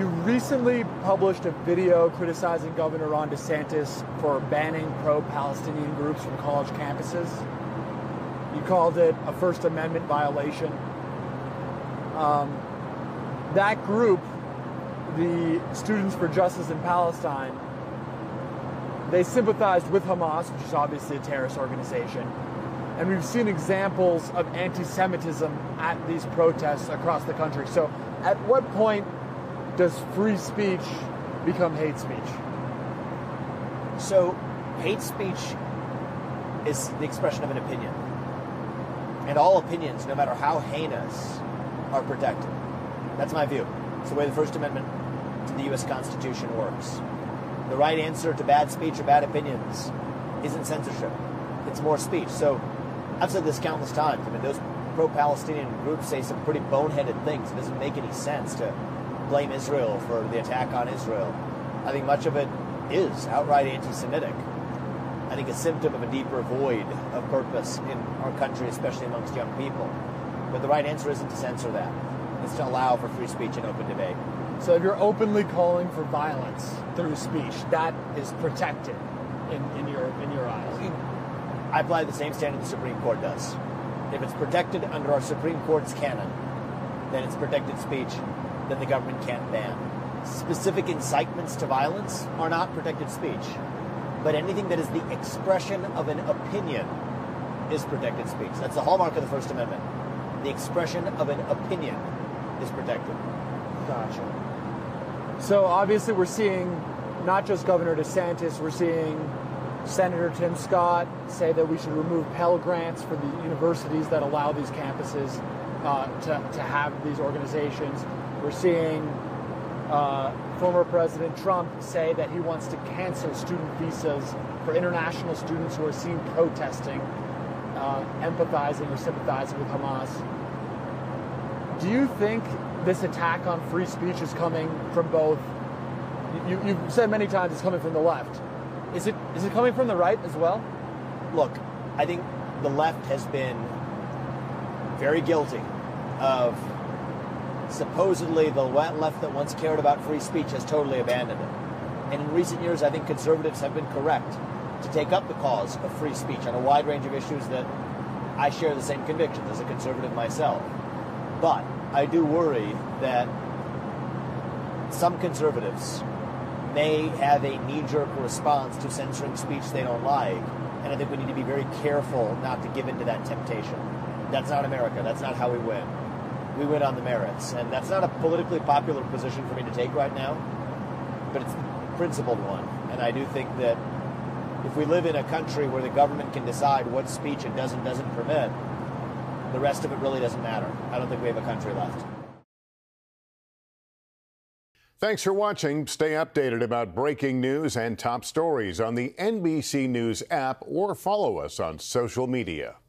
You recently published a video criticizing Governor Ron DeSantis for banning pro-Palestinian groups from college campuses. You called it a First Amendment violation. That group, the Students for Justice in Palestine, they sympathized with Hamas, which is obviously a terrorist organization. And we've seen examples of anti-Semitism at these protests across the country. So at what point does free speech become hate speech? So hate speech is the expression of an opinion. And all opinions, no matter how heinous, are protected. That's my view. It's the way the First Amendment to the U.S. Constitution works. The right answer to bad speech or bad opinions isn't censorship. It's more speech. So I've said this countless times. I mean, those pro-Palestinian groups say some pretty boneheaded things. It doesn't make any sense to blame Israel for the attack on Israel. I think much of it is outright anti-Semitic. I think a symptom of a deeper void of purpose in our country, especially amongst young people. But the right answer isn't to censor that. It's to allow for free speech and open debate. So if you're openly calling for violence through speech, that is protected in your eyes? I apply the same standard the Supreme Court does. If it's protected under our Supreme Court's canon, then it's protected speech that the government can't ban. Specific incitements to violence are not protected speech. But anything that is the expression of an opinion is protected speech. That's the hallmark of the First Amendment. The expression of an opinion is protected. Gotcha. So obviously we're seeing not just Governor DeSantis, we're seeing Senator Tim Scott say that we should remove Pell Grants for the universities that allow these campuses to have these organizations. We're seeing former President Trump say that he wants to cancel student visas for international students who are seen protesting, empathizing or sympathizing with Hamas. Do you think this attack on free speech is coming from both? You've said many times it's coming from the left. Is it coming from the right as well? Look, I think the left has been very guilty of supposedly the left that once cared about free speech has totally abandoned it. And in recent years, I think conservatives have been correct to take up the cause of free speech on a wide range of issues that I share the same convictions as a conservative myself. But I do worry that some conservatives may have a knee-jerk response to censoring speech they don't like, and I think we need to be very careful not to give in to that temptation. That's not America. That's not how we win. We win on the merits, and that's not a politically popular position for me to take right now, but it's a principled one. And I do think that if we live in a country where the government can decide what speech it does and doesn't permit, the rest of it really doesn't matter. I don't think we have a country left. Thanks for watching. Stay updated about breaking news and top stories on the NBC News app or follow us on social media.